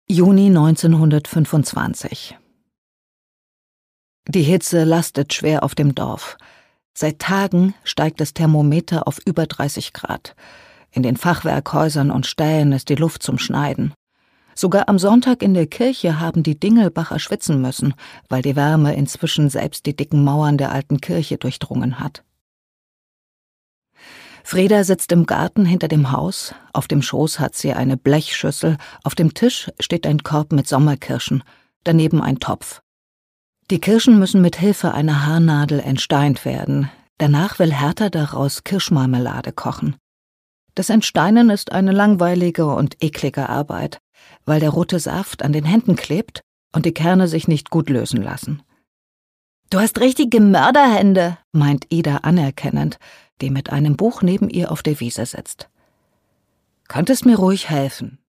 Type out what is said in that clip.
Juni 1925. Die Hitze lastet schwer auf dem Dorf. Seit Tagen steigt das Thermometer auf über 30 Grad. In den Fachwerkhäusern und Ställen ist die Luft zum Schneiden. Sogar am Sonntag in der Kirche haben die Dingelbacher schwitzen müssen, weil die Wärme inzwischen selbst die dicken Mauern der alten Kirche durchdrungen hat. Freda sitzt im Garten hinter dem Haus, auf dem Schoß hat sie eine Blechschüssel, auf dem Tisch steht ein Korb mit Sommerkirschen, daneben ein Topf. Die Kirschen müssen mit Hilfe einer Haarnadel entsteint werden, danach will Hertha daraus Kirschmarmelade kochen. Das Entsteinen ist eine langweilige und eklige Arbeit, weil der rote Saft an den Händen klebt und die Kerne sich nicht gut lösen lassen. »Du hast richtige Mörderhände«, meint Ida anerkennend, die mit einem Buch neben ihr auf der Wiese sitzt. »Könntest mir ruhig helfen«,